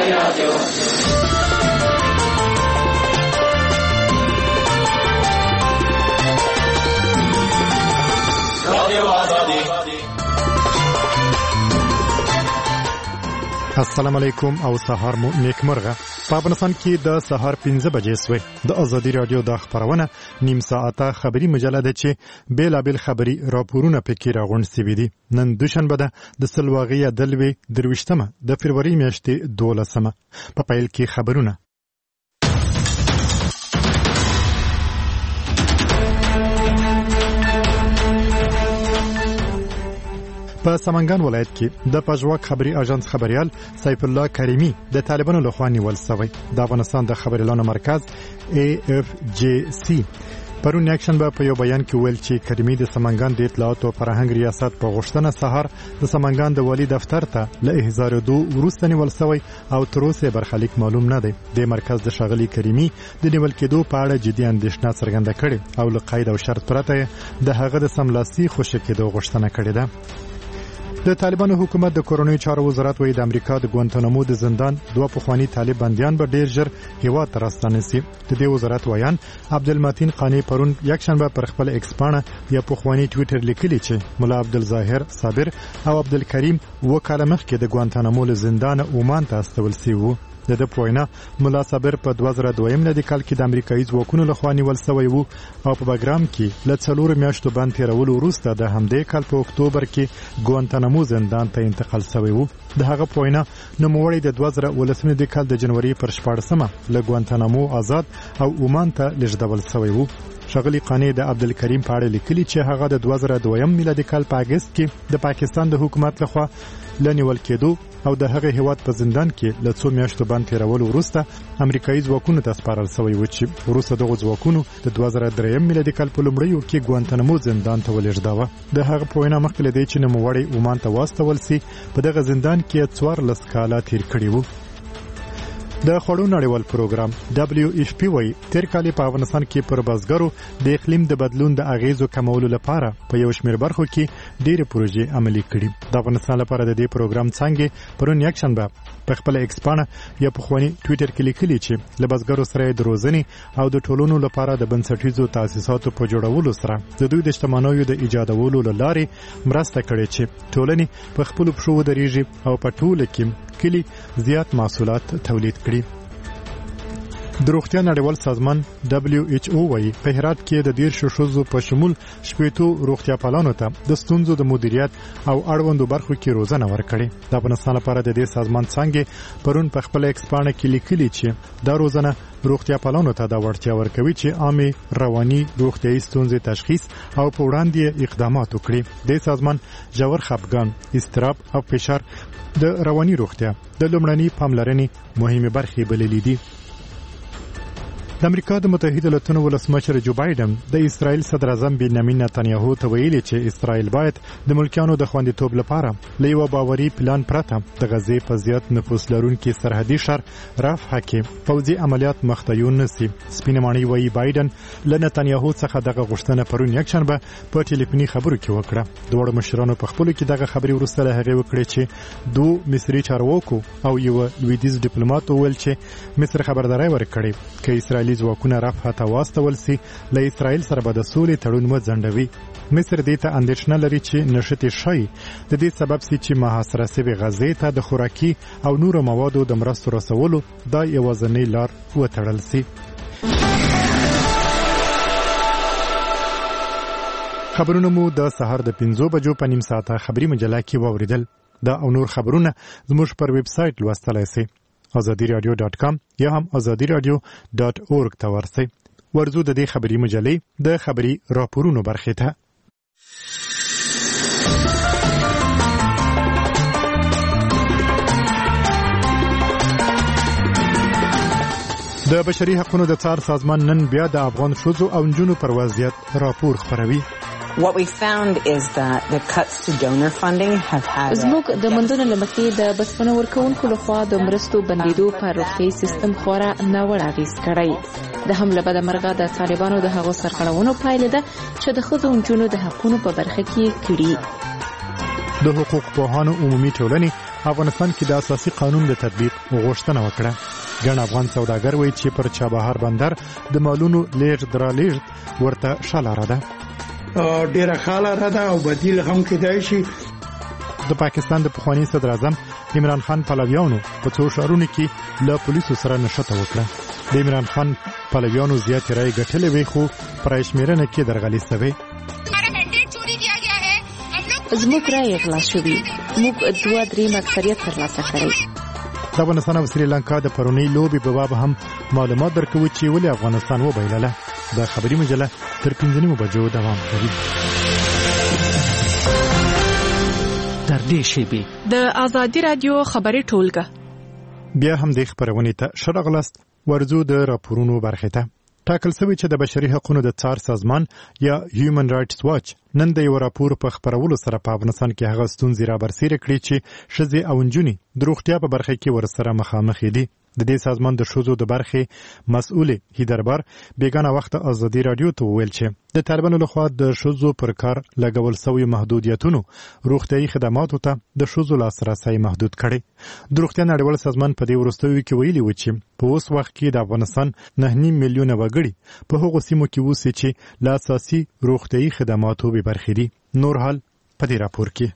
السلام علیکم او سهار مو نیکمرغه. په افغانستان کې د سهار 15 بجې سوې د ازادي رادیو د خبرونه نیم ساعته خبری مجله ده چې بیلابل خبری راپورونه پکې راغونډ سوي دي. نن دوشنبه ده د سلواغې دلوي 23مه د فروری میاشتې 12مه. په پیل کې خبرونه. په سمنګان ولایت کې د پژواک خبري اژانس خبريال سیف الله کریمی د طالبانو لخوا نیول شوی. د افغانستان د خبريالانو مرکز AFJC پرون یکشنبه په یو بیان کې ویل چې کریمی د سمنګان د اطلاعات او فرهنګ ریاست په غوښتنه سهار د سمنګان د والی دفتر ته له احضار دو وروسته نیول شوی او تر اوسه برخلیک معلوم نه دی. د مرکز د شاغلي کریمی د نیول کېدو په اړه جدي اندېښنه څرګنده کړې او له قید او شرط پرته د هغه د سملاسي خوشی کېدو غوښتنه کړې ده. د طالبانو حکومت د کورونی چارو وزارت وایي د امریکا د ګوانتانامو د زندان دوه پخوانی طالب بنديان به ډیر ژر هیواد ته راستانه شي. د دې وزارت وایان عبدالمتین قانی پرون یکشنبه پر خپل ایکس پاڼه یا پخوانی ټوئیټر لیکلی چې مولا عبدالظاهر صابر او عبدالکریم وکاله مخکې د ګوانتانامو له زندان عمان ته استول شوي وو. د پوینا مولا صابر په 2002 میلادي کال کې د امریکایي ځواکونو لخوا نیول شوی وو او په بګرام کې له 4 میاشتو بند تیرولو وروسته د همدې کال په اکتوبر کې ګوانتانامو زندان ته انتقال شوی وو. د هغه پوینا نوموړی د 2018 کال د جنوري پر 14مه له ګوانتانامو آزاد او عمان ته لېږدول شوی وو. شغلی قانی د عبدالکریم په اړه لیکلي چې هغه د 2002 میلادي کال په اگست کې د پاکستان د حکومت لخوا لنیول کېدو او د هغه هیواد په زندان کې له 2 میاشتو بند تیرولو وروسته امریکایي ځواکونو ته سپارل شوی و چې وروسته دغه ځواکونو د 2003 میلادي کال په لومړیو کې ګوانتانامو زندان ته ولېږداوه. د هغه په وینا مخکې له دې چې نوموړی عمان ته واستول سي په دغه زندان کې 14 کاله تیر کړي وو. د خړو نړیوال پروګرام WFP وایي تیر کال په افغانستان کې پر بازګرو د اقلیم د بدلون د اغیزو کمولو لپاره په یو شمېر برخو کې ډېرې پروژې عملي کړي. د افغانستان لپاره د دې پروګرام څنګه پرون یکشنبه په خپل ایکس پاڼه یا په خواني ټوئیټر کې لیکلي چې له بازګرو سره د روزنې او د ټولونو لپاره د بنسټیزو تاسیساتو په جوړولو سره د دوی د شتمنیو د ایجادولو لارې مرسته کړې چې ټولنې په خپل پښو ودرېږي او په ټوله کې کلی زیات محصولات تولید کړي. د روغتیا نړیوال سازمان WHO وایي په هرات کې د 10 ښځو په شمول 80 روغتیا پالانو ته د ستونزو د مدیریت او اړوندو برخو کې روزنه ورکړي. د افغانستان لپاره د دې سازمان څنګه پرون په خپل ایکس پاڼه کې لیکلي چې دا روزنه روغتیا پالانو ته د وړتیا ورکوي چې عامه رواني روغتیايي ستونزې تشخیص او په وړاندې اقدامات وکړي. د سازمان ژور خپګان، اضطراب او فشار د رواني روغتیا د لومړني پاملرنې مهمه برخې بللې دي. د امریکا د متحده ایالاتو ولسمشر جو بایدن د اسرائیل صدر اعظم بنیامین نتنیاهو ته ویلي چې اسرائیل باید د ملکیانو د خوندیتوب لپاره له یو باوري پلان پرته د غزې په زیات نفوس لرونکي سرحدي ښار رفح کې فوزي عملیات مخته نشي. سپینه ماڼۍ وایي بایدن له نتنیاهو څخه دغه غوښتنه پرون یکشنبه په ټلیفوني خبرو کې وکړه. دوه مشرانو په خپل کې دغه خبري وروسته له هغه وکړه چې دوه مصري چارواکو او یو لویدیز ډیپلوماټ ویل چې مصر خبرداري ورکړي چې اسرائیل ځواکونه رفح ته واستول سي له اسرائیل سره به د سولې تړون وځنډوي. مصر دې ته اندېښنه لري چې نشټي شي د دې سبب سي چې محاصره شوی غزې ته د خوراکي او نورو موادو د مرستو رسولو دا یوازینی لار وتړل سي. خبرونه مو د سهار د 5 بجو په نیم ساعته خبري مجله کې واوریدل. دا او نور خبرونه زموږ پر ویب سټ لوستلای شئ azadiradio.com یا هم azadiradio.org ته ورسئ. ورزو د دې خبري مجلې د خبري راپورونو برخې ته. د بشري حقوقو د څار سازمان نن بیا د افغان ښځو او نجونو پر وضعیت راپور خپروي. What we found is that the cuts to donor funding have had زموږ د مندونو لمخې د بسپنه ورکوونکو لخوا د مرستو بندیدو پر روغتیايي سیستم خورا ناوړه اغېز کړی. د هم له بده مرغه د طالبانو د هغو سرغړونو پایله ده چې د ښځو او نجونو د حقونو په برخه کې کړي. د حقوق پوهانو عمومي ټولنې افغانستان کې د اساسي قانون د تطبیق غوښتنه وکړه. ګڼ افغان سوداګر وایي چې پر چابهار بندر د مالونو لیږد درلیږد ورته ښه لاره ده. ډېره ښه لاره ده او بدیل هم کېدای شي. د پاکستان د پخواني صدر اعظم عمران خان پلویانو په څو ښارونو کې له پولیسو سره نښته وکړه. د عمران خان پلویانو زیاتې رایې ګټلې وې خو په رایشمېرنه کې درغلي سوې. زموږ رایې غلا شوې. موږ 2-3 اکثریت ترلاسه کړی. د افغانستان او سریلانکا د پرونۍ لوبې په باب هم معلومات درکوي چې ولې افغانستان وبایلله. د خبري مجله تر 5 بجو دوام کوي. تر دې شیبې د آزادي رادیو خبري ټولګه بیا هم د خبرونې ته شرغلست ورزو د راپورونو برخه ته. ټاکل شوی چې د بشري حقوقو د څار سازمان یا هیومن رائټس واچ نن د یو راپور په خبرولو سره په افغانستان کې هغه ستونزې را برسېره کړې چې ښځې او نجونې د روغتیا په برخه کې ورسره مخامخ دي. د دې سازمان د ښځو د برخې مسؤل هیدربار بیگانه وخت آزادي رادیو ته ویل چې د طالبانو لخوا د ښځو پر کار لګول شوی محدودیتونو روغتیايي خدماتو ته د ښځو لاسرسی محدود کړي. د روغتیا نړیوال سازمان په دې وروستیو کې ویلي و چې په اوس وخت کې د افغانستان 9.5 میلیونه وګړي په هغو سیمو کې اوسي چې له اساسي روغتیايي خدماتو بې برخې دي. نور حال په دې راپور کې.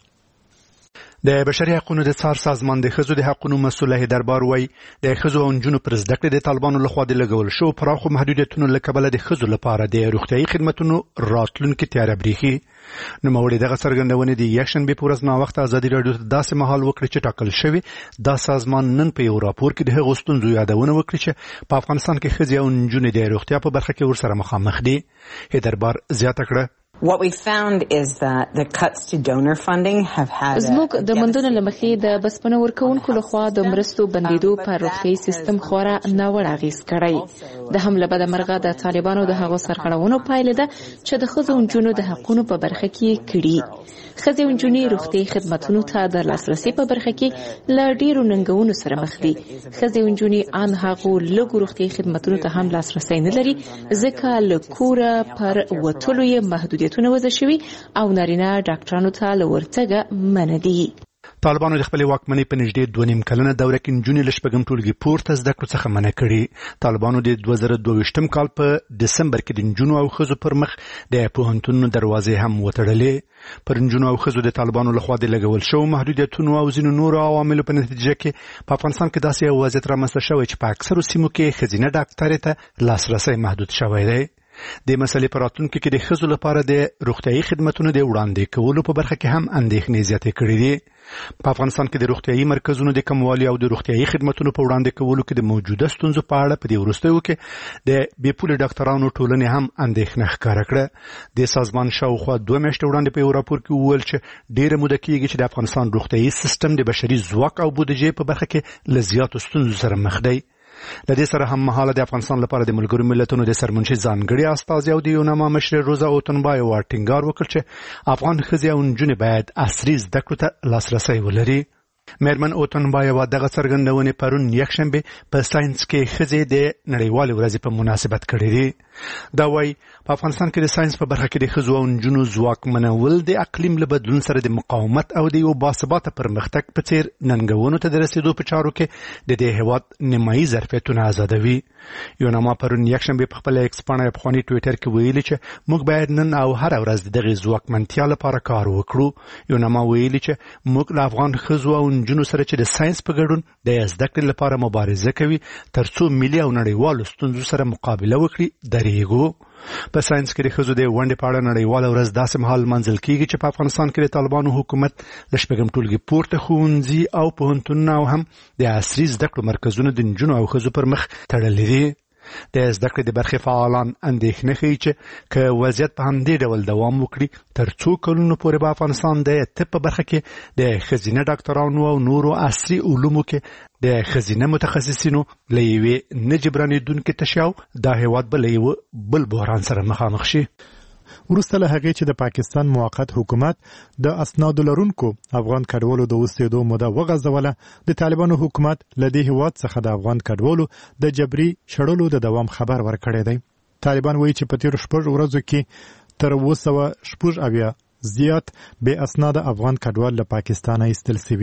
د بشري حقوقو د څار سازمان د ښځو د حقوقو مسؤل هیدربار وایي د ښځو او نجونو پر زده کړې د طالبانو لخوا د لګول شو پراخو محدودیتونو له کبله د ښځو لپاره د روغتیايي خدماتو راتلونکي تیاره بریښي. نوموړي دغه څرګندونې د یکشنبې په ورځ ناوخته ازادي رادیو ته داسې مهال وکړي چې ټاکل شوی دا سازمان نن په یو راپور کې د هغو ستونزو یادونه وکړي چې په افغانستان کې ښځې او نجونې د روغتیا په برخه کې ورسره مخامخ دي. هیدربار زیاته کړه What we found is that the cuts to donor funding have had زموږ د مندونو لمخې د بسپنه ورکوونکو لخوا د مرستو بندیدو پر روغتیايي سیستم خورا ناوړه اغېز کړی. د هم له بده مرغه د طالبانو د هغو سرغړونو پایله ده چې د ښځو او نجونو د حقوقو په برخه کې کړي. ښځې او نجونې روغتیايي خدماتو ته د لاسرسي په برخه کې له ډېرو ننګونو سره مخ دي. ښځې او نجونې ان هغو لږو روغتیايي خدماتو ته هم لاسرسي نه لري ځکه له کوره پر وتلو یې محدودیت وضع شوی او نارینه ډاکټرانو ته له ورتګه منع دي. طالبانو د خپل واکمنۍ په نږدې 2.5 کلنه دوره کې نجونې له شپږم ټولګي پورته زده کړو څخه منع کړي. طالبانو د 2022 کال په دسمبر کې د نجونو او ښځو پر مخ د پوهنتونونو دروازې هم وتړلې. پر نجونو او ښځو د طالبانو لخوا د لګول شو محدودیتونو او ځینو نورو عواملو په نتیجه کې په افغانستان کې داسې یو وضعیت رامنځته شوی چې په اکثرو سیمو کې ښځینه ډاکټرې ته لاسرسی محدود شوی دی. د مسلې پر راتلونکي کې د ښځو لپاره د روغتیايي خدماتو د وړاندې کولو په برخه کې هم اندېښنې زیاتې کړې دي. په افغانستان کې د روغتیايي مرکزونو د کموالي او د روغتیايي خدماتو په وړاندې کولو کې د موجوده ستونزو په اړه په دې وروستیو کې د بې پولې ډاکټرانو ټولنې هم اندېښنه ښکاره کړه. د سازمان شاوخوا 2 میاشتې وړاندې په یو راپور کې وویل چې ډېره موده کېږي چې د افغانستان روغتیايي سیستم د بشري ځواک او بودیجې په برخه کې له زیاتو ستونزو سره مخ دی. د دې سره هم مهاله د افغانستان لپاره د ملګرو ملتونو د سرمنشي ځانګړي استازي او د یوناما مشر روزا اوتنبایو ټینګار وکړ چې افغان ښځې او نجونې باید عصري زده کړو ته لاسرسی ولري. مېرمن اوتنبایو دغه څرګندونې پرون یکشنبه په ساينس کې ښځې د نړیوالې ورځې په مناسبت کړې دي. دا وايي په افغانستان کې د ساينس په برخه کې د ښځو او نجونو ځواکمنول د اقلیم له بدلون سره د مقاومت او د یو باثباته پرمختګ په څیر ننګونو ته د رسیدو په چارو کې د دې هیواد نیمایي ظرفیتونه آزادوي. یوناما پرون یکشنبه په خپل ایکس باندې په خوني ټوئیټر کې ویلي چې موږ باید نن او هر ورځ دغه ځواکمنتیا لپاره کار وکړو. یوناما ویلي چې موږ له افغان ښځو او نجونو سره چې د ساينس په ګډون د زده کړې لپاره مبارزه کوي ترڅو ملي او نړیوالو ستونزو سره مقابله وکړي درېږو. په ساينس کې د ښځو د ونډې په اړه نړیواله ورځ داسې مهال منځل کېږي چې په افغانستان کې د طالبانو حکومت د شپږم ټولګي پورته ښوونځي او پوهنتونونه او هم د عصري زده کړو مرکزونه د نجونو او ښځو پر مخ تړلي دي. د زده کړې د برخې فعالان اندېښنه ښیي چې که وضعیت په همدې ډول دوام وکړي تر څو کلونو پورې به افغانستان د طب په برخه کې د ښځینه ډاکټرانو او نورو عصري علومو کې د ښځینه متخصصینو له یوې نه جبرانېدونکې تشیاو دا هیواد به له یوه بل بحران سره مخامخ شي. وروسته له هغې چې د پاکستان موقت حکومت د اسنادو لرونکو افغان کډوالو د اوسېدو موده وغځوله، د طالبانو حکومت له دې هیواد څخه د افغان کډوالو د جبري شړلو د دوام خبر ورکړی دی. طالبان وایي چې په تېرو 6 ورځو کې تر 276 زیات بې اسناده افغان کډوال له پاکستانه ایستل سوي دي.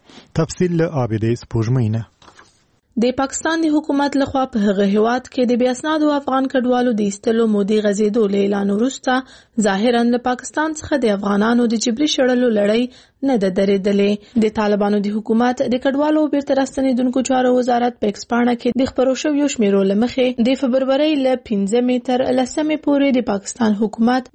تفصیل له عابدې سپوږمۍ نه. د پاکستان د حکومت لخوا په هغه هیواد کې د بې اسنادو افغان کډوالو د ایستلو مودې غځېدو له اعلان وروسته ظاهراً له پاکستان څخه د افغانانو د جبري شړلو لړۍ نه ده درېدلې. د طالبانو د حکومت د کډوالو بیرته راستنېدونکو چارو وزارت په ایکس پاڼه کې د خپرو شویو شمیرو له مخې د فبرورۍ له 15 تر 10 پورې د پاکستان حکومت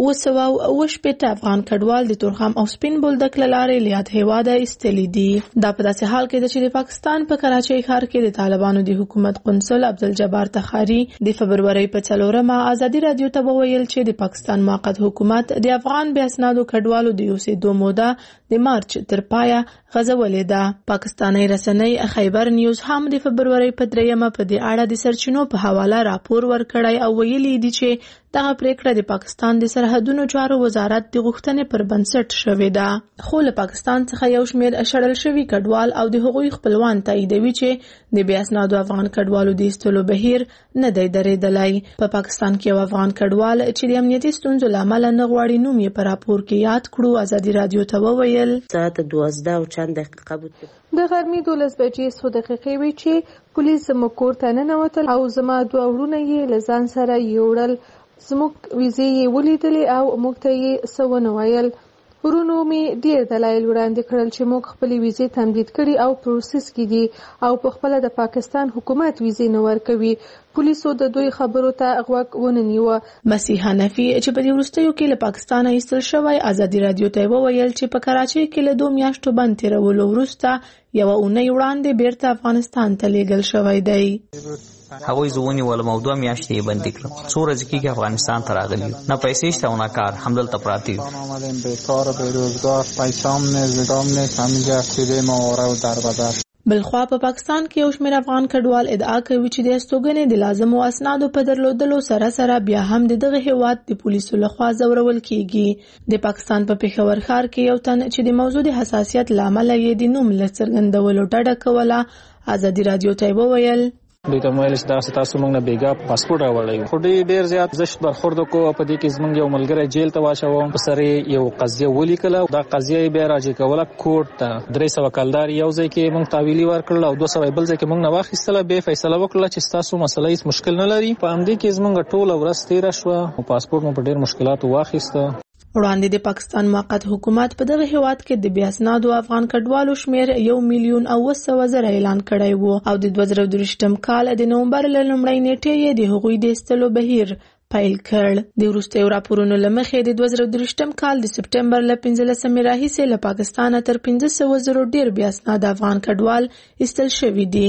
280 افغان کډوال د تورخم او سپین بولدک له لارې له یاد هیواده ایستلي دي. دا په داسې حال کې ده چې د پاکستان په کراچۍ ښار کې د طالبانو د حکومت قنصل عبدالجبار تخاری د فبرورۍ په 4 ازادي رادیو ته وویل چې د پاکستان موقت حکومت د افغان بې اسنادو کډوالو د اوسېدو موده د مارچ تر پایه غځولې ده. پاکستاني رسنۍ خیبر نیوز هم د فبرورۍ په 3 په دې اړه د سرچینو په حواله راپور ورکړی او ویلي دي چې دغه پریکړه د پاکستان د سرحدونو چارو وزارت د غوښتنې پر بنسټ شوې ده. خو له پاکستان څخه یو شمېر شړل شوي کډوال او د هغوی خپلوان تاییدوي چې د بې اسنادو افغان کډوالو د ایستلو بهیر نه دی درېدلی. په پاکستان کې یو افغان کډوال چې د امنیتي ستونزو له امله نه غواړي نوم یې په راپور کې یاد کړو ازادي رادیو ته وویل ساعت 12 او چند دقیقه بود. د غرمې 12 بجې څو دقیقې وې چې پولیس زموږ کور ته ننوتل او زما 2 وروڼه یې له ځان سره یوړل. زموږ ویزې یې ولیدلې او موږ ته یې څه ونه ویل. ورونو مې ډېر دلایل وړاندې کړل چې موږ خپلې ویزې تمدید کړي او پروسس کې دي او په خپله د پاکستان حکومت ویزې نه ورکوي. پولیسو د دوی خبرو ته غوږ ونه نیوه. مسیح حنفي چې په دې وروستیو کې له پاکستانه ایستل شوی ازادي رادیو ته وویل چې په کراچۍ کې له 2 میاشتو بند تېرولو وروسته یوه اونۍ وړاندې بیرته افغانستان ته لیږل شوی دی. هغوی زونی ولم او 2 میاشتې یې بندي کړم. څو ورځې کېږي افغانستان ته راغلي یو. نه پیسې شته او نه کار، همدلته پراته یو. آمدیم بیکار و بیروزگار، پیسام نیست، دام نیست، همینجا افتیده ما آره و در بدر. بلخوا په پاکستان کې یو شمېر افغان کډوال ادعا کوي چې د استوګنې د لازمو اسنادو په درلودلو سره بیا هم د دغه هیواد د پولیسو لخوا ځورول کیږي. د پاکستان په پېښور ښار کې یو تن چې د موضوع د حساسیت له امله یې د نوم له څرګندولو ډډه کوله ازادي رادیو ته وویل دوی ته ویل چې تاسو موږ نه بیګا پاسپورت راوړی خو ډیر زیات زشت برخورد کو په دې کې زمونږ یو ملګری جیل ته واچو په سره یو قضیه ولیکله. دا قضیه بیا راځي کوله کوټ ته 300 کلدار یو ځای کې موږ تعویلی ورکړل او 200 بل ځای کې موږ نه واخیستله. به فیصله وکړه چې تاسو مسله هیڅ مشکل نه لري. په همدې کې زمونږ ټول ورځ تیر شو او پاسپورت مو په ډیر مشکلاتو واخیسته. وړاندې د پاکستان موقت حکومت په دغه هیواد کې د بې اسنادو افغان کډوالو شمېر 1,900,000 اعلان کړی وو او د 2023 کال د نومبر له لومړۍ نیټې یې د هغوی د ایستلو بهیر پیل کړ. د وروستیو راپورونو له مخې د 2023 کال د سپټمبر له 15 راهیسې له پاکستانه تر 500,000 ډیر بې اسناده افغان کډوال ایستل شوي دي.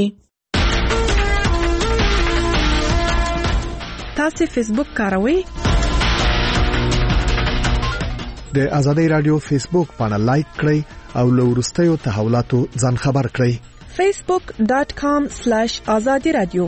تاسو فیسبوک کاروئ؟ د ازادي رادیو فیسبوک باندې لایک کړئ او له وروستیو تحولاتو ځان خبر کړئ. facebook.com/azadi radio.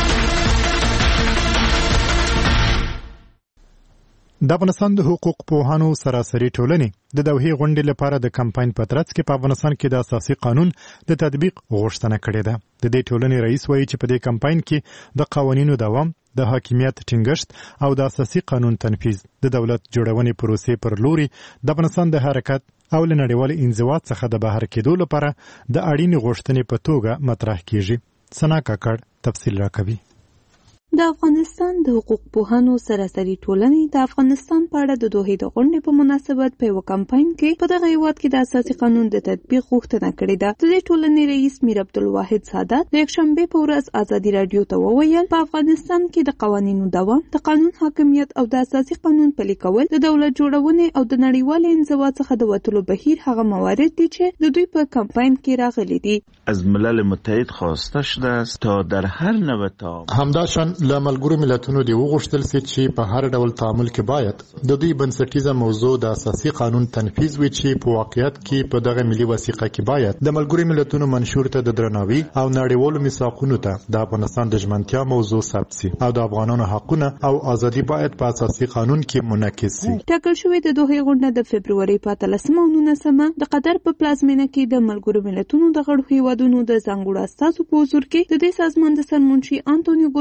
د افغانستان د حقوق پوهانو سراسري ټولنې د دوحې غونډې لپاره د کمپاین په ترڅ کې په افغانستان کې د اساسي قانون د تطبیق غوښتنه کړې ده. د دې ټولنې رئیس وایي چې په دې کمپاین کې د قوانینو دوام، د حاکمیت ټینګښت او د اساسي قانون تنفیذ د دولت جوړونې پروسې پر لوري د افغانستان د حرکت او له نړیوال انزوا څخه د بهر کېدو لپاره د اړینې غوښتنې په توګه مطرح کیږي. سنا کاکړ تفصیل راکوي. د افغانستان د حقوق پوهانو سراسري ټولنې د افغانستان په اړه د دوحې د غونډې په مناسبت په یو کمپاین کې په دغه هیواد کې د اساسي قانون د تطبیق غوښتنه کړې ده. د دې ټولنې رئیس میر عبدالواحد سادات د یکشنبه په ورځ ازادي رادیو ته وویل په افغانستان کې د قوانینو دوام، د قانون حاکمیت او د اساسي قانون پلي کول د دولت جوړونې او د نړیوال انزوا څخه د وتلو بهیر هغه موارد دي چې د دوی په کمپاین کې راغلي دي. از ملل متحد خواسته شده است تا در هر نوع همداشان له ملګرو ملتونو دی وغوښتل سي چې په هر ډول تعامل کې باید د دوی بنسټیزه موضوع د اساسي قانون تنفیذ وي چې په واقعیت کې په دغه ملي وثیقه کې باید د ملګرو ملتونو منشور ته د درناوي او نړیوالو میثاقونو ته د افغانستان د ژمنتیا موضوع ثبت سي او د افغانانو حقونه او ازادي باید په اساسي قانون کې منعکس سي. ټاکل شوې د دوحې غونډه د فبرورۍ په 13 او 19 د قطر په پلازمینه کې د ملګرو ملتونو د غړو هیوادونو د ځانګړو استازو په حضور کې د دې سازمان د سرمنشي انټونیو ګوترش په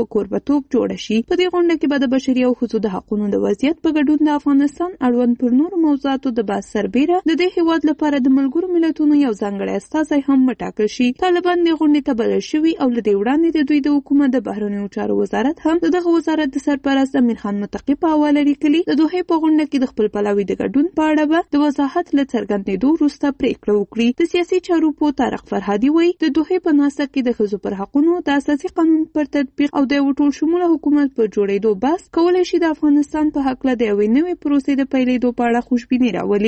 په کوربتوب جوړ شي. په دې غونډه کې به د بشري او ښځو د حقوقو د وضعیت په ګډون د افغانستان اړوند پر نورو موضوعاتو د بحث سربېره د دې هیواد لپاره د ملګرو ملتونو یو ځانګړی استازی هم وټاکل شي. طالبان د غونډې ته بلل شوي او له دې وړاندې د دوی د حکومت د بهرنیو چارو وزارت هم دغه وزارت د سرپرست امیر خان متقي په حواله لیکلي د دوحې په غونډه کې د خپل پلاوي د ګډون په اړه به د وضاحت له څرګندېدو وروسته پریکړه وکړي. د سیاسي چارو په طارق فرهادي وایي د دوحې په ناسته کې د ښځو پر حقونو د اساسي قانون پر تطبیق او د یو ټول شموله حکومت په جوړېدو بحث کولی شي د افغانستان په هکله د یوې نوې پروسې د پیلېدو په اړه خوشبیني راولي.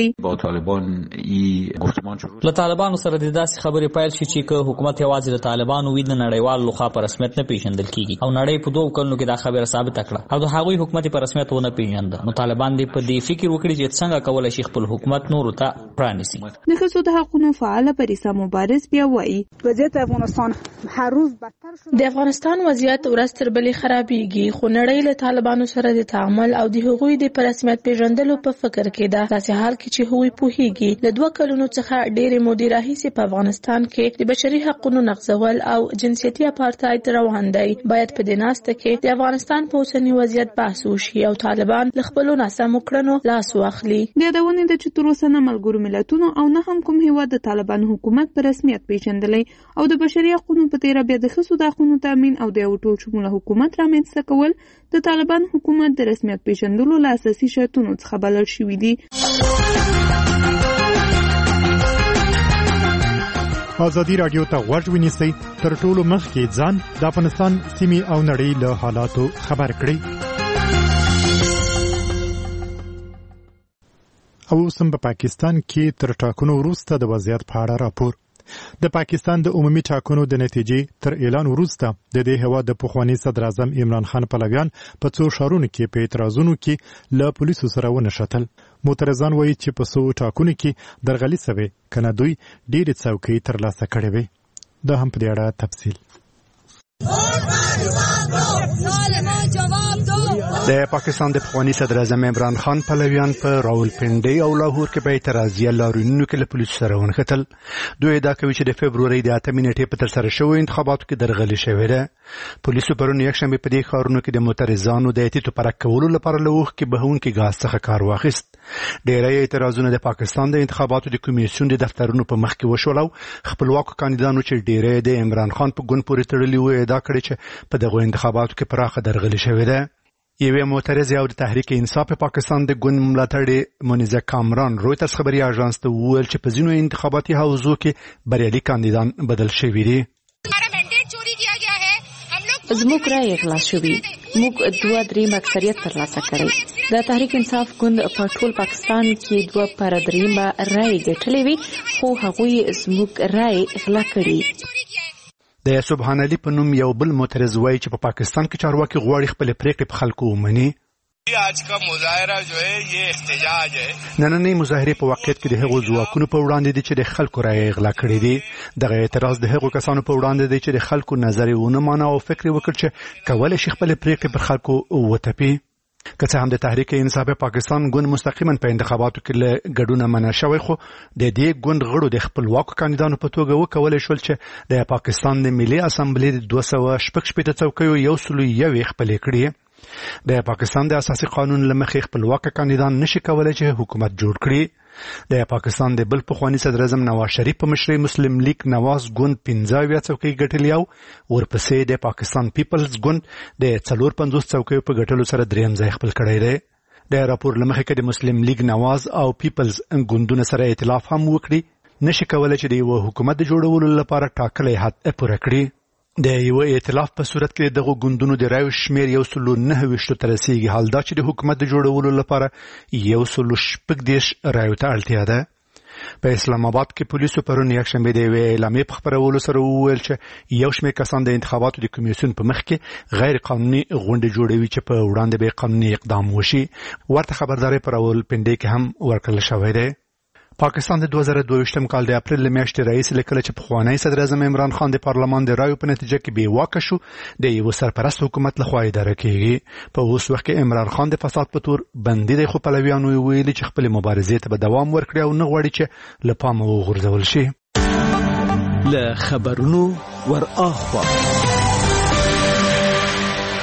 له طالبانو سره د داسې خبرې پیل شي چې که حکومت یوازې د طالبانو وي د نړیوالو لخوا په رسمیت نه پیژندل کیږي او نړۍ په 2 کلونو کې دا خبره ثابته کړه او د هغوی حکومت په رسمیت ونه پیژنده، نو طالبان دې په دې فکر وکړي چې څنګه کولای شي خپل حکومت نورو ته پرانیسي. د ښځو د حقوقو فعاله پریسا مبارز بیا وایي وضعیت افغانستان هر روز بدتر شو. د افغانستان وضعیت ورځ تر بلې خرابېږي، خو نړۍ له طالبانو سره د تعامل او د هغوی د رسمیت پیژندلو په فکر کې ده. داسې حال کې چې هغوی پوهیږي له 2 کلونو څخه ډېرې مودې راهیسې په افغانستان کې د بشري حقوقو نقضول او جنسیتي اپارتاید روان دی. باید په دې ناسته کې د افغانستان په اوسني وضعیت بحث وشي او طالبان له خپلو ناسمو کړنو لاس واخلي. د یادونې ده چې تر اوسه نه ملګرو ملتونو او نه هم کوم هیواد د طالبانو حکومت په رسمیت پیژندلی او د بشري حقوقو په تیره بیا د ښځو د حقوقو تامین او د یو ټول شموله حکومت رامنځته کول د طالبان حکومت د رسمیت پیژندلو له اساسي شرطونو څخه بلل شوي دي. ازادي راډیو ته غوږ ونیسئ، تر ټولو مخکې ځان د افغانستان سیمې او نړۍ له حالاتو خبر کړئ. او اوس په پاکستان کې تر ټاکنو وروسته د وضعیت په اړه راپور. د پاکستان د عمومي ټاکنو د نتیجې تر اعلان وروسته د دې هیواد د پخوانی صدر اعظم عمران خان پلویان په څو ښارونو کې په اعتراضونو کې له پولیسو سره ونښتل. معترضان وایي چې په څو ټاکنو کې درغلي سوې، کنه دوی ډېرې څوکۍ ترلاسه کړې وې. دا هم په دې اړه تفصیل. د پاکستان د پخوانی صدر اعظم عمران خان پلویان په راولپنډي او لاهور کې په اعتراضي لارونو کې له پولیسو سره ونښتل. دوی ادعا کوي چې د فبرورۍ د 8 نیټې په ترسره شویو انتخاباتو کې درغلي شوې ده. پولیسو پرون یکشنبه په دې ښارونو کې د معترضانو د اعتراض پرک کولو لپاره له وخت کې بهونکي غاز څخه کار واخیست. ډېری اعتراضونه د پاکستان د انتخاباتو د کمیسیون د دفترونو په مخ کې وشول او خپلواکو کاندیدانو چې ډېری د عمران خان په ګوند پورې تړلي وو ادعا کړې چې په دغه انتخاباتو کې پراخه درغلي شوې ده. یوه معترض او د تحریک انصاف پاکستان د ګوند ملاتړی منیزه کامران رویترز خبري اژانس ته وویل چې په ځینو انتخاباتي حوزو کې بریالي کاندیدان بدل شوي دي. زموږ رای اغلا شوی، موږ 2/3 اکثریت ترلاسه کړی. د تحریک انصاف ګوند په ټول پاکستان کې 2/3 رای ګټلې وي، خو هغوی زموږ رای اغلا کړی. د سبحان علي په نوم یو بل معترض وایي چې په پاکستان کې چارواکي غواړي خپل پریکړې په خلکو ومني. आज का मुजाहरा जो है ये احتجاج है. نننۍ مظاهره په واقعیت کې د هغو ځواکونو په وړاندې دي چې د خلکو رایې اغلا کړې دي. دغه اعتراض د هغو کسانو په وړاندې دی چې د خلکو نظر ونه مانه او فکر وکړ چې کولای شي خپل پریکړې پر خلکو وتپي. که څه هم د تحریک انصاف پاکستان ګوند مستقیما په انتخاباتو کې له ګډون منع شوی، خو د دې ګوند غړو د خپلواکو کاندیدانو په توګه وکولای شول چې د پاکستان د ملي اسامبلې 216 څوکیو 101 خپل کړي. د پاکستان د اساسي قانون لمخې خپلواک کاندیدان نشي کولای چې حکومت جوړ کړي. د پاکستان د بل پخوانی صدر اعظم نواز شریف په مشرۍ مسلم لیگ نواز ګوند 15 څوکۍ ګټلې او ورپسې د پاکستان پیپلز ګوند د 54 څوکۍ په ګټلو سره دریم ځای خپل کړی دی. د راپور لمخې کې د مسلم لیگ نواز او پیپلز ګوندونو سره ائتلاف هم وکړي، نشي کولای چې د یو حکومت جوړولو لپاره ټاکلې حد پوره کړي. د یو ائتلاف په صورت کې دغه ګوندونو د رایو شمیر 129 ته رسیدي، حال دا چې د حکومت جوړولو لپاره 116 رایو ته اړتیا ده. په اسلام آباد کې پولیسو پرون یکشنبه د اعلامیې په خبرولو سره وویل چې یو شمېر کسان د انتخاباتو د کمیسیون په مخ کې غیر قانوني غونډې جوړوي چې په وړاندې به قانوني اقدام وشي. ورته خبرداري پر راولپنډي کې هم ورکړل شوې ده. پاکستان د 2022 کال د اپریل میاشتې رئیس لیکل چې پخوانی صدر اعظم عمران خان د پارلمان د رایو په نتیجه کې بې واکه شو، د یو سرپرست حکومت لخوا اداره کیږي. په اوس وخت کې عمران خان د فساد په تور بندي دی، خو پلویانو ویلي چې خپل مبارزې ته به دوام ورکړي او نه غواړي چې له پامه وغورځول شي. له خبرونو ور اخوا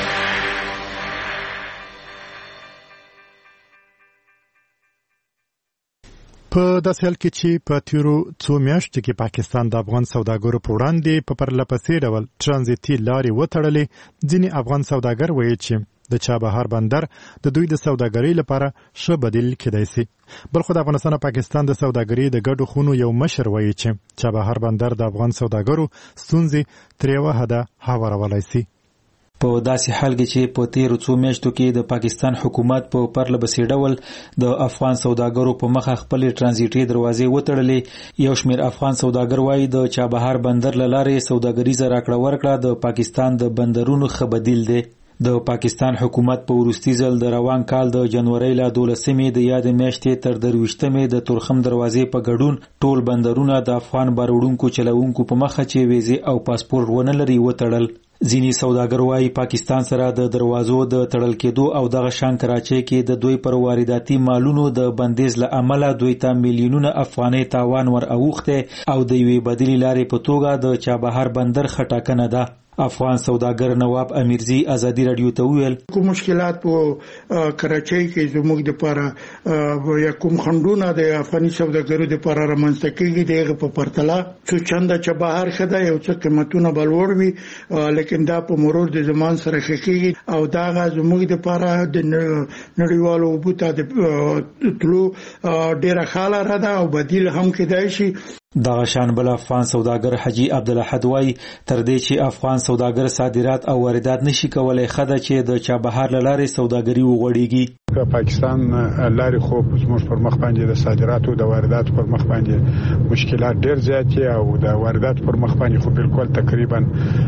په داسې حال کې چې په تیرو څو میاشتو کې پاکستان د افغان سوداګرو پر وړاندې په پرلپسې ډول ترانزیتي لارې وتړلې، ځینې افغان سوداګر وایي چې د چابهار بندر د دوی د سوداګرۍ لپاره ښه بدیل کېدای شي. بل خو د افغانستان او پاکستان د سوداګرۍ د ګډو خونو یو مشر وایي چې چابهار بندر د افغان سوداګرو ستونزې تر یوه حده هوارولی شي. په داسې حال کې چې په تیرو څو میاشتو کې د پاکستان حکومت په پرلپسې ډول د افغان سوداګرو په مخه خپلې ترانزیټي دروازې وتړلې، یو شمېر افغان سوداګر وایي د چابهار بندر له لارې سوداګریزه راکړه ورکړه د پاکستان د بندرونو ښه بدیل دی. د پاکستان حکومت په وروستي ځل د روان کال د جنورۍ له 12مې د یاد میاشتې تر 23مې د تورخم دروازې په ګډون ټول بندرونه د افغان باروړونکو چلوونکو په مخه چې ویزې او پاسپورت ونه لري وتړل. ځینې سوداګر وایي پاکستان سره د دروازو د تړل کېدو او دغه شان کراچۍ کې د دوی پر وارداتي مالونو د بندیز له امله دوی ته میلیونونه افغانۍ تاوان ور اوښتی او د یوې بدیلې لارې په توګه د چابهار بندر ښه ټاکنه ده. افغان سوداګر نواب امیرزی ازادي رادیو ته وویل کوم مشکلات په کراچۍ کې زموږ د لپاره یا کوم خندونه د افغاني سوداګرو د لپاره رامنځته کېږي دغه په پرتله څو چنده چابهار خدا یو څه قیمتونه بلور وي، لیکن دا په مرور د زمان سره خېږي او دا زموږ د لپاره د نړیوالو بوته د تلو ډیره خاله را ده او بدیل هم کېدای شي. دغه شان بل افغان سوداګر حجی عبدالاحد وای تر دې چې افغان سوداګر صادرات او واردات نشي کولای خدای چې د چابهار لارې سوداګري وغوړيږي. پاکستان لارې خو زموږ پر مخ باندې د صادراتو د وارداتو پر مخ باندې مشکلات ډېر زیات دي او د وارداتو پر مخ باندې خو بالکل تقریبا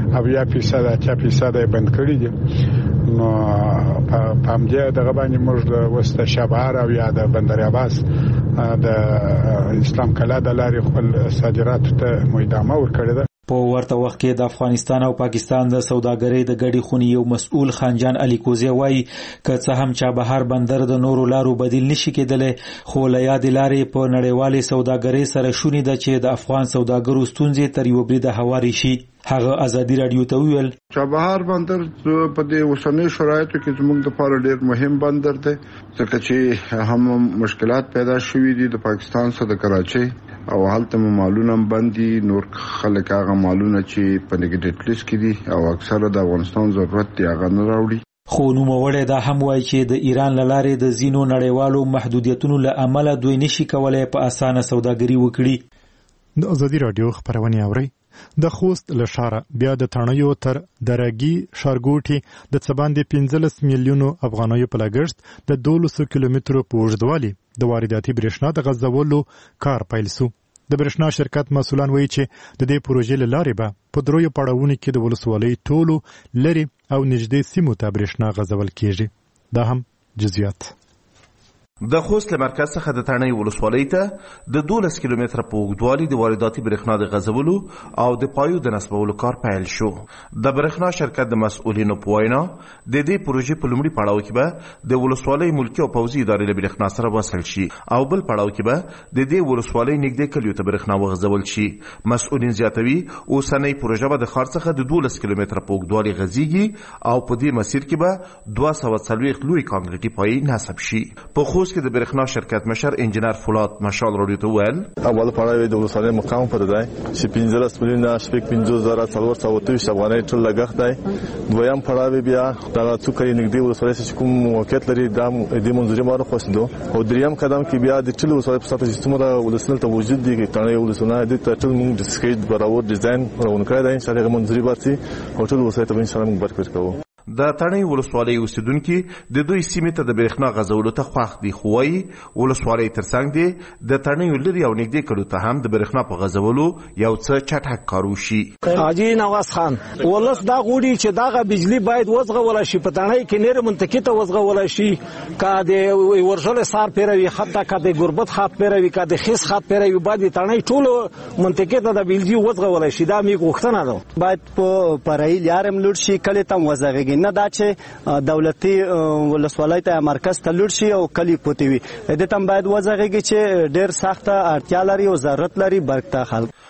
80% بند کړی دي. نو په همدې دغه باندې موږ د وسته شابهار او یا د بندر عباس د اسلام کلا د لارې خپل صادراتو ته ادامه ورکړې ده. په ورته وخت کې د افغانستان او پاکستان د سوداګرۍ د ګډې خونې یو مسؤل خانجان علي کوزی وایي که څه هم چابهار بندر د نورو لارو بدیل نشي کېدلی، خو له یادې لارې په نړیوالې سوداګرۍ سره شونې ده چې د افغان سوداګرو ستونزې تر یوه بریده هوارې شي. هغه ازادي رادیو ته وویل چابهار بندر په دې اوسنۍ شرایطو کې زموږ لپاره ډېر مهم بندر دی ځکه چې هم مشکلات پیدا شوي دي د پاکستان سره د کراچۍ او هلته مالونه بندي، نور خلک هغه مالونه چې په نیګیټیو لیست کې دي او اکثره د افغانستان ضرورت دی هغه نه راوړي. خو نوموړی دا هم وایي چې د ایران له لارې د ځینو نړیوالو محدودیتونو له امله دوی نشي کولای په اسانه سوداګري وکړي. د ازادي رادیو خبرونه اورئ. د خوست له ښاره بیا د تڼیو تر درګي ښارګوټي د څه باندې 15 میلیونو افغانیو په لګښت د 1200 کیلومترو په اوږدوالي د وارداتي برېښنا د غځولو کار پیل شو. د برېښنا شرکت مسؤلان وایي چې د دې پروژې له لارې به په دریو پړاوونو کې د ولسوالۍ ټولو لرې او نږدې سیمو ته برېښنا غځول کېږي. دا هم جزئیات. د خوست له مرکز څخه د تڼۍ ولسوالۍ ته د 12 کیلومتره په اوږدوالي د وارداتي برېښنا د غځولو او د پایو د نصبولو کار پیل شو. د برېښنا شرکت د مسؤلینو په وینا د دې پروژې په لومړي پړاو کې به د ولسوالۍ ملکي او پوځي ادارې له برېښنا سره وصل شي او بل پړاو کې به د دې ولسوالۍ نږدې کلیو ته برېښنا وغځول شي. مسؤلین زیاتوي اوسنۍ پروژه به د ښار څخه د 12 کیلومتره په اوږدوالي غځيږي او په دې مسیر کې به 240 لوی کانکریټي پای نصب شي. په خوست کې د برېښنا شرکت مشر انجنیر فولاد مشال رادیو ته ویل اول پړاو د ولسوالۍ مقام پر دی چې 15 میلیونه 15,423 افغانۍ ټول لګښت دی. دویم پړاو بیا د څوکۍ نږدې ولسوالۍ چې کوم موقعیت لري د منځوري مارو خوستو او دریم قدم کې بیا د ټول ولسوالۍ په صفه سیستم را ولسنل ته وجود دي چې تڼۍ ولسوالۍ د ټول موږ د سکیج براور ډیزاین راونکړی دی چې هغه منځوري برسي او ټول ولسوالۍ ته ان شاء الله موږ برکت کوو. د تڼۍ ولسوالۍ اوسیدونکي د دوی سیمې ته د برېښنا غځولو ته خوښ دي، خو وایي ولسوالۍ ترڅنګ دي د تڼیو لرې او نږدې کلیو ته هم د برېښنا په غځولو یو څه چټک کار وشي. حاجي نواز خان ولس دا غوړي چې دغه بجلی باید وزغول شي، په تڼۍ کې نیر منطقې ته وزغول شي، کا د ورژل سار پیروي حتی کا د غربت خاط پیروي کا د خیس خاط پیروي باید تڼۍ ټول منطقې ته د بجلی وزغول شي. دا می غوښتنه ده باید په پرایل یارم لور شي کله تم وزغږي نه دا چې دولتي ولسوالۍ ته مرکز ته لور شي او کلی پوتوي د تم باید وزغږي چې ډېر سخته اړتیا لري او ضرورت لري برکته خلک.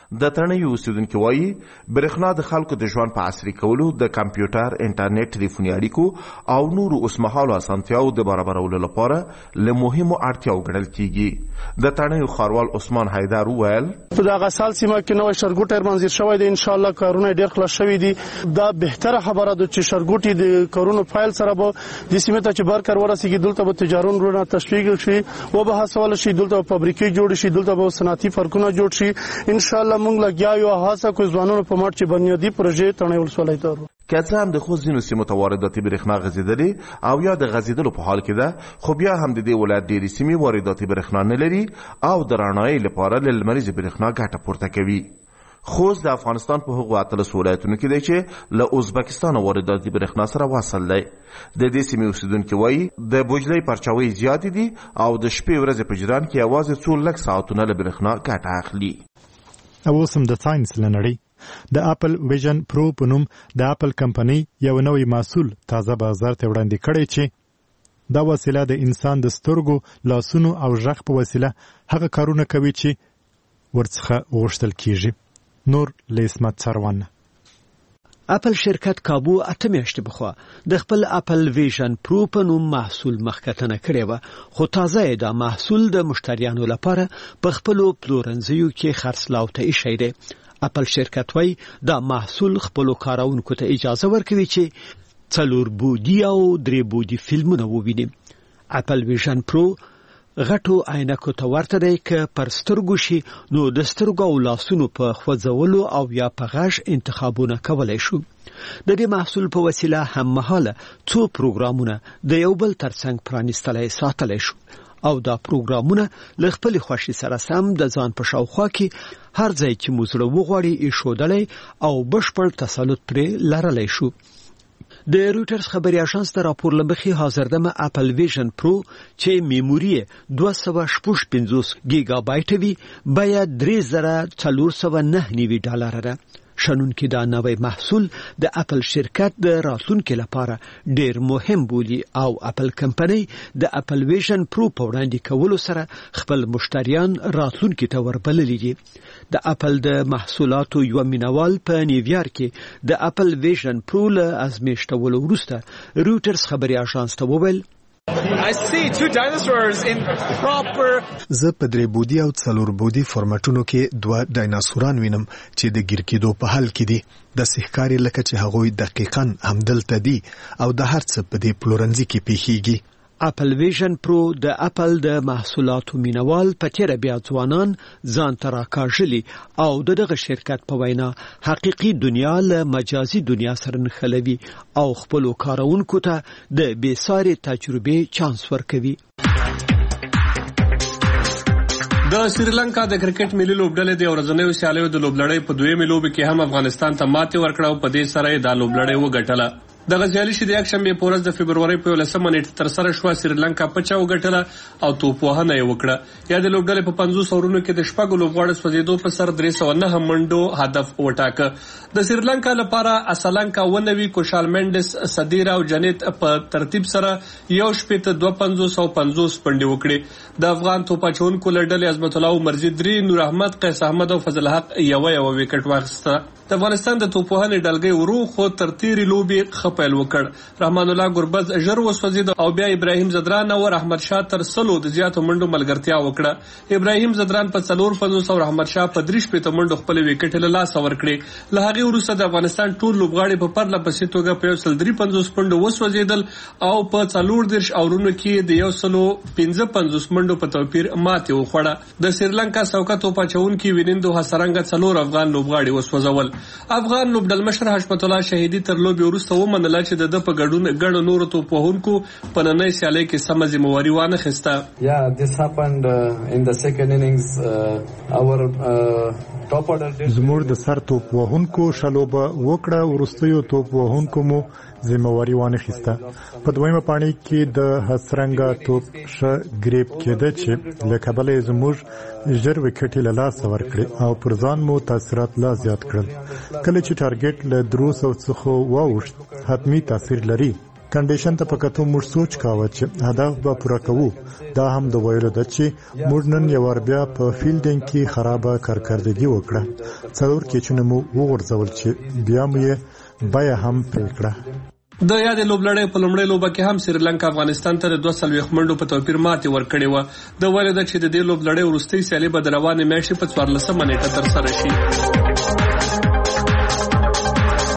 د تڼیو اوسیدونکو وایي برېښنا د خلکو د ژوند په عصري کولو د کمپیوټر، انټرنیټ، ټلیفوني اړیکو او نورو اوسمهالو اسانتیاو د برابرولو لپاره له مهمو اړتیاو ګڼل کیږي. د تڼیو ښاروال عثمان حیدر وویل په دغه سال سیمه کې نوې شرګوټی منځیر شوی دی. ان شاء الله کارونه ډېر خلاص شوي دي. دا بهتره خبره ده چې شرګوټي د کارونو فایل سره به د سیمې ته چې برکر ورسیږي، دلته به تجارتونه تشویق شي و به هڅول شي، دلته فابریکې جوړ شي، دلته به صنعتي پارکونه جوړ شي. ان شاء الله موږ لګیا یو هڅه کوو ځوانانو په مټ چې بنیادي پروژې تڼیو ولسوالۍ ته ورو. که څه هم د خوست ځینو سیمو ته وارداتي برېښنا غځېدلې او یا د غځېدلو په حال کې ده، خو بیا هم د دې ولایت ډېرې سیمې وارداتي برېښنا نه لري او د رڼایۍ لپاره له لمریزې برېښنا ګټه پورته کوي. خوست د افغانستان په هغو 18 ولایتونو کې دی چې له ازبکستان وارداتي برېښنا سره وصل دی. د دې سیمې اوسیدونکي وایي د بوجلۍ پرچاوۍ زیاتې دي او د شپې ورځې په جریان کې یوازې څو لږ ساعتونه له برېښنا ګټه اخلي. او اوس هم د ساینس له نړۍ د اپل ویژن پرو په نوم د اپل کمپنۍ یو نوی محصول تازه بازار ته وړاندې کړی چې دا وسیله د انسان د سترګو، لاسونو او غږ په وسیله هغه کارونه کوي چې ورڅخه غوښتل کیږي. نور لیسمت سروان. اپل شرکت کابو 8 میاشتې بخوا د خپل اپل ویژن پرو په نوم محصول مخکتنه کړی و، خو تازه دا محصول د مشتریانو لپاره په خپلو پلورنځیو کې خرڅلاو ته ایښی دی. اپل شرکت وایي دا محصول خپلو کاروونکو ته اجازه ورکوي چې 4 بودی او 3 بودی فلمونه وویني. اپل ویژن پرو غټو عینکو ته ورته دی که پر سترګو شي نو د سترګو او لاسونو په خوځولو او یا په غږ انتخابونه کولی شو. د دې محصول په وسیله هم مهاله څو پروګرامونه د یو بل ترڅنګ پرانیستلی ساتلی شو او دا پروګرامونه له خپلې خوښې سره سم د ځان په شاوخوا کې هر ځای چې مو زړه وغواړي ایښودلی او بشپړ تسلط پرې لرلی شو. د رویټرز خبري اژانس ته راپور لمخې حاضر دمه اپل ویژن پرو چې میموري 256 گیگا بایټ وي باید $3409 ده. شنونکي دا نوی محصول د اپل شرکت د راتلونکي لپاره ډیر مهم بولي او اپل کمپنۍ د اپل ویژن پرو په وړاندې کولو سره خپل مشتریان راتلونکي ته وربللي دي. د اپل د محصولاتو یو مینوال په نیویارک کې د اپل ویژن پرو له ازمیښتولو وروسته رویټرز خبري اژانس ته وویل I see 2 dinosaurs in proper. زه په 3 بودی او 4 بودی فورمټونو کې 2 ډایناسوران وینم چې د ګیر کېدو په حال کې دي. د سحکاري لکه چې هغوی دقیقاً همدلته دي او د هر څه په دې پلورنځي کې پیښیږي. اپل ویژن پرو د اپل د محصولاتو مینوال په تیر بیا ځوانان ځان ته راکاږلي او دغه شرکت په وینا حقيقي دنیا له مجازي دنیا سره نښلوي او خپل کارونکو ته د بیساري تجربه چانس ورکوي. د سریلانکا د کرکټ ملي لوبډلې د ورځنیو سیالیو د لوبلړۍ په دویمه لوب کې هم افغانستان ته ماتې ورکړه او په دې سره د لوبلړۍ وګټله. د غزیالي چې د یک شنبه په ورځ د فبرवरी په 11 نیټه تر سره شو سریلانکا په چا وګټله او توپوهنه یې وکړه. یا د لوبډلې په 500 اورونو کې د شپږ لوبغاړو سوځېدو په سر 309 منډو هدف وټاکه. د سریلانکا لپاره اسلانکا ونوي، کوشال منډس، صدیرا او جنیت په ترتیب سره یو شپه 2550 پنډي وکړي. د افغان توپاچونکو لړډلې عظمت الله مرزي 3، نور احمد، قیس احمد او فضل حق یو وکټ واخیسته. د افغانستان د توپوهنې ډلګۍ ورو خو تر تیری لوبي خپل وکړ. رحمان الله ګربز ژر وسوځید او بیا ابراهیم زدران او احمد شاه تر سلو د زیاتو منډو ملګرتیا وکړه. ابراهیم زدران په 450 او احمد شاه په 3 منډو خپل وکټ له لاس ورکړي. له هغه وروسته د افغانستان ټول لوبغاړي په پرله پسې توګه په 153 منډو وسوځیدل او په 4 اورونو کې د 155 منډو په توپیر ماتې وخوړه. د سریلانکا سوکا توپاچونکو وینندو حسرنګ 4 افغان لوبغاړي وسوځول. افغان لوبډل مشر حشمت الله شهیدی تر لوبي وروسته ومنل چې د په ګډون نورو توپوهونکو په نننۍ سیالۍ کې سم ذمہواری وانه خسته. Yeah, this happened in the second innings. Our top order زموږ د سر توپوهونکو شلوبه وکړه، ورستیو توپوهونکو مو ذمہواری وانه خسته. په دویمه پاڼۍ کې د حسرنګ توپ ش ګریپ کېده چې له کبله زموږ ژر وکټ له لاس ورکړي او پر ځان مو تاثیرات لا زیات کړل. کله چې ټارګټ له 300 څخه واوښت حتمی تاثیر لري. کنډیشن ته پکاتو موږ سوچ کاوه چې هدف به پوره کوو. دا هم د ویلو د چې موږ نن یو ور بیا په فیلډینګ کې خرابه کارکردګي وکړه. څلور کیچونه مو وغورځول چې بیا مې بیا هم پرې کړه. د یاد لوبلړۍ په لومړۍ لوبه کې هم سریلانکا افغانستان ته 240 منډو په توپیر ماتې ورکړې و. د ویل ده چې د دې لوبلړۍ وروستۍ سیالي به د روانې میاشتې په 14 نیټه ترسره شي.